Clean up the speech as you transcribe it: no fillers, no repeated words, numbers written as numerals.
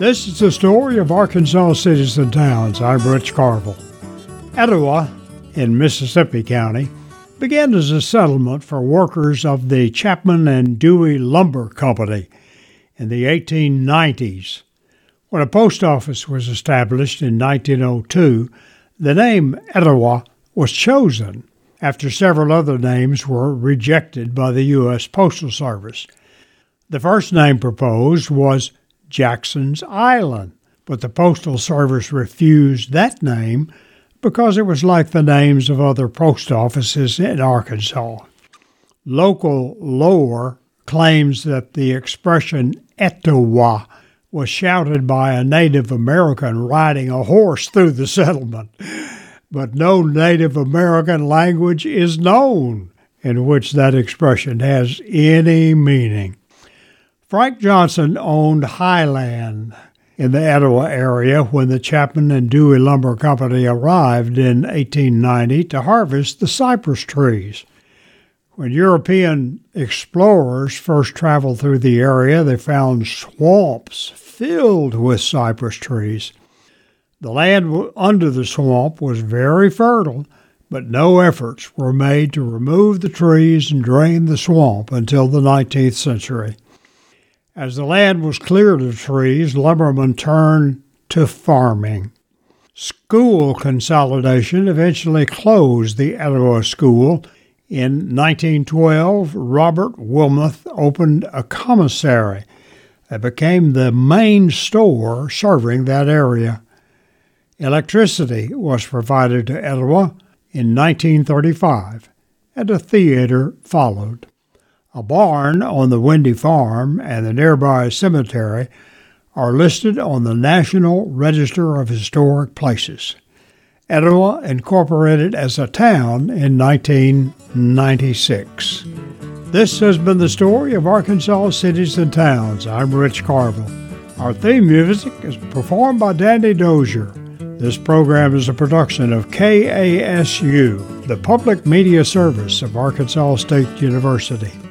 This is the story of Arkansas cities and towns. I'm Rich Carville. Etowah, in Mississippi County, began as a settlement for workers of the Chapman and Dewey Lumber Company in the 1890s. When a post office was established in 1902, the name Etowah was chosen after several other names were rejected by the U.S. Postal Service. The first name proposed was Jackson's Island, but the Postal Service refused that name because it was like the names of other post offices in Arkansas. Local lore claims that the expression Etowah was shouted by a Native American riding a horse through the settlement, but no Native American language is known in which that expression has any meaning. Frank Johnson owned Highland in the Etowah area when the Chapman and Dewey Lumber Company arrived in 1890 to harvest the cypress trees. When European explorers first traveled through the area, they found swamps filled with cypress trees. The land under the swamp was very fertile, but no efforts were made to remove the trees and drain the swamp until the 19th century. As the land was cleared of trees, lumbermen turned to farming. School consolidation eventually closed the Etowah School. In 1912, Robert Wilmoth opened a commissary that became the main store serving that area. Electricity was provided to Etowah in 1935, and a theater followed. A barn on the Windy Farm and the nearby cemetery are listed on the National Register of Historic Places. Etowah incorporated as a town in 1996. This has been the story of Arkansas cities and towns. I'm Rich Carville. Our theme music is performed by Danny Dozier. This program is a production of KASU, the Public Media Service of Arkansas State University.